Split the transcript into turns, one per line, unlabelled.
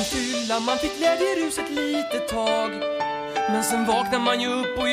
fylla, man fick glädjerus ett litet tag. Men sen vaknar man ju upp och